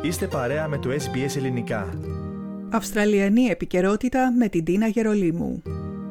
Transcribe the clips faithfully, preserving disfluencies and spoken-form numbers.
Είστε παρέα με το Ες Μπι Ες Ελληνικά. Αυστραλιανή επικαιρότητα με την Τίνα Γερολίμου.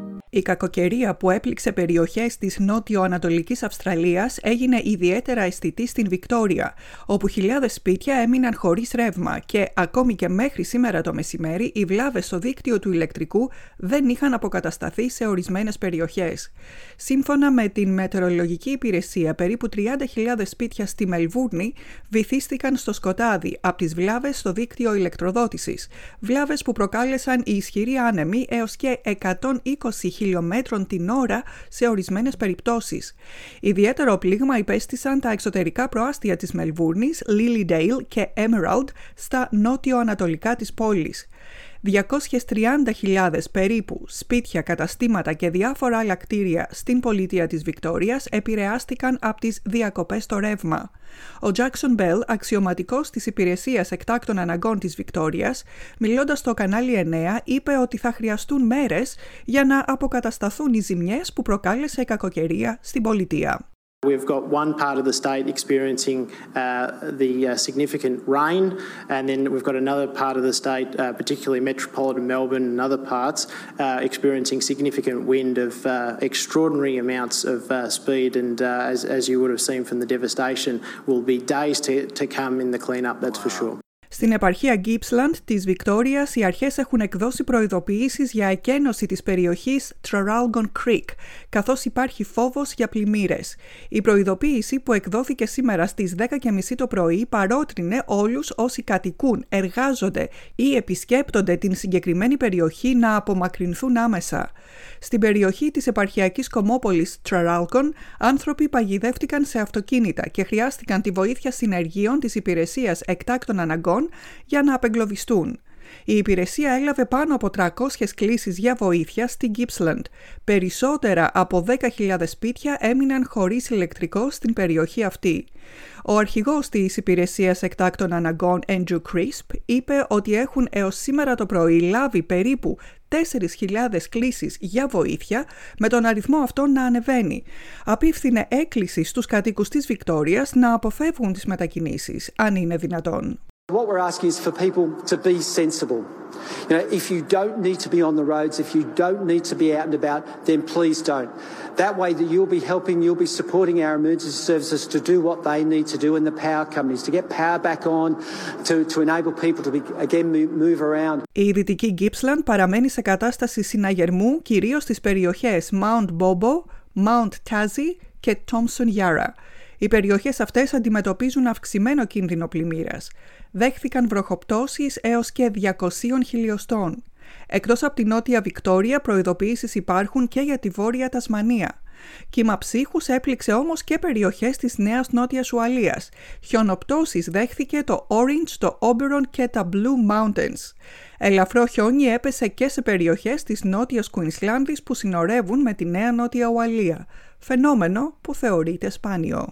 Η κακοκαιρία που έπληξε περιοχές της νότιο-ανατολικής Αυστραλίας έγινε ιδιαίτερα αισθητή στην Βικτόρια, όπου χιλιάδες σπίτια έμειναν χωρίς ρεύμα και ακόμη και μέχρι σήμερα το μεσημέρι οι βλάβες στο δίκτυο του ηλεκτρικού δεν είχαν αποκατασταθεί σε ορισμένες περιοχές. Σύμφωνα με την Μετεωρολογική Υπηρεσία, περίπου τριάντα χιλιάδες σπίτια στη Μελβούρνη βυθίστηκαν στο σκοτάδι από τις βλάβες στο δίκτυο ηλεκτροδότησης, βλάβες που προκάλεσαν οι ισχυροί άνεμοι έως και εκατόν είκοσι χιλιόμετρων την ώρα σε ορισμένες περιπτώσεις. Ιδιαίτερο πλήγμα υπέστησαν τα εξωτερικά προάστια της Μελβούρνης, Lilydale και Emerald στα νότιο-ανατολικά της πόλης. διακόσιες τριάντα χιλιάδες περίπου σπίτια, καταστήματα και διάφορα άλλα κτίρια στην πολιτεία της Βικτόριας επηρεάστηκαν από τις διακοπές στο ρεύμα. Ο Jackson Bell, αξιωματικός της Υπηρεσίας Εκτάκτων Αναγκών της Βικτόριας, μιλώντας στο κανάλι εννέα, είπε ότι θα χρειαστούν μέρες για να αποκατασταθούν οι ζημιές που προκάλεσε η κακοκαιρία στην πολιτεία. We've got one part of the state experiencing uh, the uh, significant rain, and then we've got another part of the state, uh, particularly metropolitan Melbourne and other parts, uh, experiencing significant wind of uh, extraordinary amounts of uh, speed, and uh, as, as you would have seen from the devastation, will be days to, to come in the clean-up, that's for sure. Στην επαρχία Gippsland της Βικτόριας, οι αρχές έχουν εκδώσει προειδοποιήσεις για εκένωση της περιοχής Traralgon Creek, καθώς υπάρχει φόβος για πλημμύρες. Η προειδοποίηση που εκδόθηκε σήμερα στις δέκα και μισή το πρωί παρότρινε όλους όσοι κατοικούν, εργάζονται ή επισκέπτονται την συγκεκριμένη περιοχή να απομακρυνθούν άμεσα. Στην περιοχή της επαρχιακής κομμόπολης Traralgon, άνθρωποι παγιδεύτηκαν σε αυτοκίνητα και χρειάστηκαν τη βοήθεια συνεργείων της Υπηρεσίας Εκτάκτων Αναγκών για να απεγκλωβιστούν. Η υπηρεσία έλαβε πάνω από τριακόσιες κλήσεις για βοήθεια στη Gippsland. Περισσότερα από δέκα χιλιάδες σπίτια έμειναν χωρίς ηλεκτρικό στην περιοχή αυτή. Ο αρχηγός της Υπηρεσίας Εκτάκτων Αναγκών, Andrew Crisp, είπε ότι έχουν έως σήμερα το πρωί λάβει περίπου τέσσερις χιλιάδες κλήσεις για βοήθεια, με τον αριθμό αυτό να ανεβαίνει. Απίφθινε έκκληση στους κατοίκους της Βικτόριας να αποφεύγουν τις μετακινήσεις, αν είναι δυνατόν. What we're asking is for people to be sensible. You know, if you don't need to be on the roads, if you don't need to be out and about, then please don't. That way that you'll be helping, you'll be supporting our emergency services to do what they need to do, and the power companies to get power back on, to, to enable people to be, again move around. Η δυτική Gippsland παραμένει σε κατάσταση συναγερμού, κυρίως στις περιοχές Mount Bobo, Mount Tassie και Thomson Yarra. Οι περιοχές αυτές αντιμετωπίζουν αυξημένο κίνδυνο πλημμύρας. Δέχθηκαν βροχοπτώσεις έως και διακοσίων χιλιοστών. Εκτός από τη νότια Βικτόρια, προειδοποιήσεις υπάρχουν και για τη βόρεια Τασμανία. Κύμα ψύχους έπληξε όμως και περιοχές της Νέας Νότιας Ουαλίας. Χιονοπτώσεις δέχθηκε το Orange, το Oberon και τα Blue Mountains. Ελαφρό χιόνι έπεσε και σε περιοχές της Νότιας Κουινσλάνδης που συνορεύουν με τη Νέα Νότια Ουαλία. Φαινόμενο που θεωρείται σπάνιο.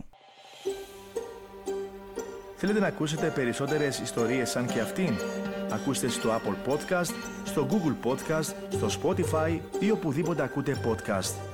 Θέλετε να ακούσετε περισσότερες ιστορίες σαν και αυτήν? Ακούστε στο Apple Podcast, στο Google Podcast, στο Spotify ή οπουδήποτε ακούτε podcast.